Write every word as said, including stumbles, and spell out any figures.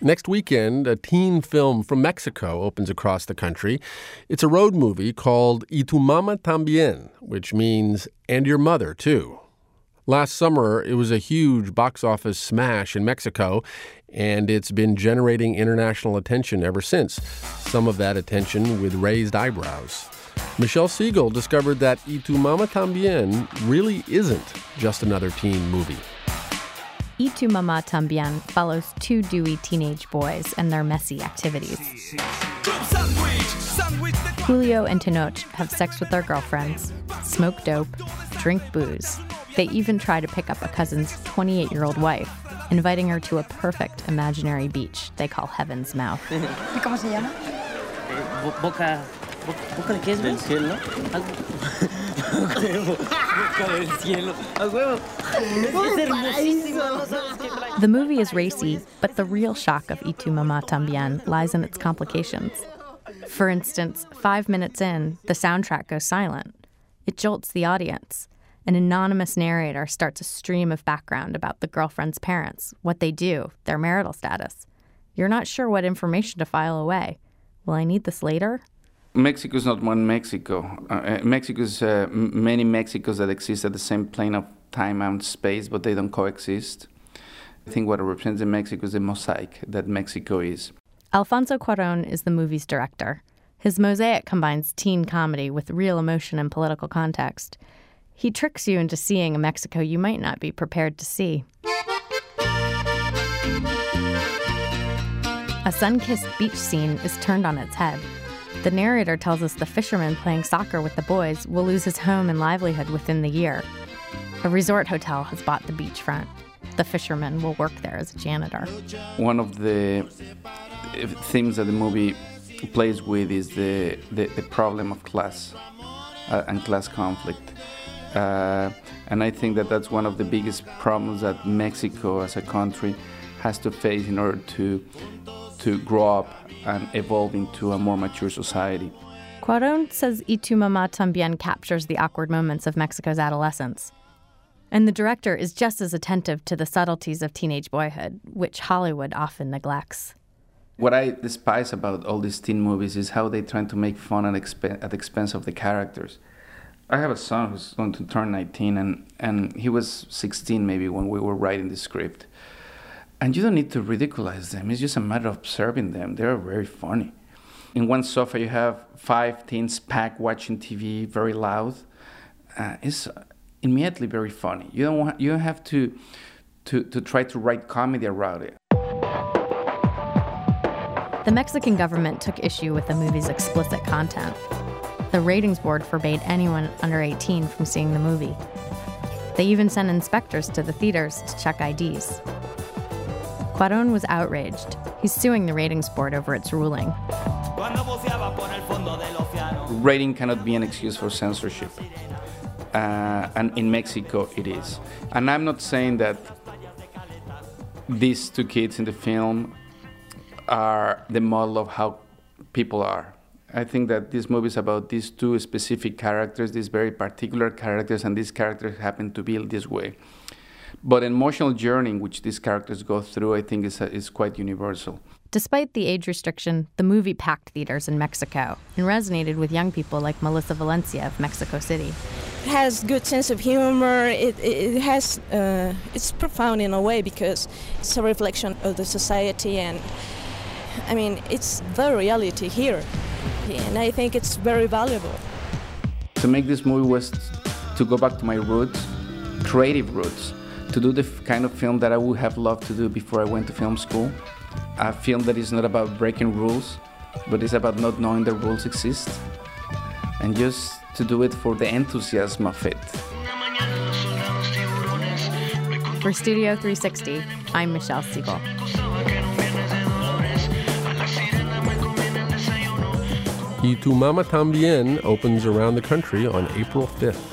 Next weekend, a teen film from Mexico opens across the country. It's a road movie called Y Tu Mama También, which means And Your Mother, Too. Last summer, it was a huge box office smash in Mexico, and it's been generating international attention ever since, some of that attention with raised eyebrows. Michelle Siegel discovered that Y Tu Mama También really isn't just another teen movie. Y Tu Mama También follows two dewy teenage boys and their messy activities. Julio and Tenoch have sex with their girlfriends, smoke dope, drink booze. They even try to pick up a cousin's twenty-eight-year-old wife, inviting her to a perfect imaginary beach they call Heaven's Mouth. ¿Cómo se llama? Boca... Boca de qué es, del cielo. Boca del cielo. A huevo. Es hermosísimo. The movie is racy, but the real shock of Y Tu Mama También lies in its complications. For instance, five minutes in, the soundtrack goes silent. It jolts the audience. An anonymous narrator starts a stream of background about the girlfriend's parents, what they do, their marital status. You're not sure what information to file away. Will I need this later? Mexico is not one Mexico. Uh, Mexico is uh, many Mexicos that exist at the same plane of time and space, but they don't coexist. I think what represents Mexico is the mosaic that Mexico is. Alfonso Cuarón is the movie's director. His mosaic combines teen comedy with real emotion and political context. He tricks you into seeing a Mexico you might not be prepared to see. A sun-kissed beach scene is turned on its head. The narrator tells us the fisherman playing soccer with the boys will lose his home and livelihood within the year. A resort hotel has bought the beachfront. The fisherman will work there as a janitor. One of the themes that the movie plays with is the, the, the problem of class uh, and class conflict. Uh, and I think that that's one of the biggest problems that Mexico as a country has to face in order to to grow up and evolve into a more mature society. Cuarón says Y Tu Mama También captures the awkward moments of Mexico's adolescence. And the director is just as attentive to the subtleties of teenage boyhood, which Hollywood often neglects. What I despise about all these teen movies is how they try to make fun at, exp- at the expense of the characters. I have a son who's going to turn nineteen, and, and he was sixteen maybe when we were writing the script. And you don't need to ridiculize them. It's just a matter of observing them. They're very funny. In one sofa, you have five teens packed watching T V, very loud. Uh, it's immediately very funny. You don't want, you don't have to, to, to try to write comedy around it. The Mexican government took issue with the movie's explicit content. The ratings board forbade anyone under eighteen from seeing the movie. They even sent inspectors to the theaters to check I Ds. Cuarón was outraged. He's suing the ratings board over its ruling. Rating cannot be an excuse for censorship. Uh, and in Mexico, it is. And I'm not saying that these two kids in the film are the model of how people are. I think that this movie is about these two specific characters, these very particular characters, and these characters happen to be this way. But the emotional journey which these characters go through, I think, is, is quite universal. Despite the age restriction, the movie packed theaters in Mexico and resonated with young people like Melissa Valencia of Mexico City. It has good sense of humor. It, it has uh, it's profound in a way because it's a reflection of the society, and I mean it's the reality here, and I think it's very valuable. To make this movie was to go back to my roots, creative roots, to do the kind of film that I would have loved to do before I went to film school. A film that is not about breaking rules, but it's about not knowing the rules exist, and just to do it for the enthusiasm of it. For Studio three sixty, I'm Michelle Siegel. Y Tu Mama También opens around the country on April fifth.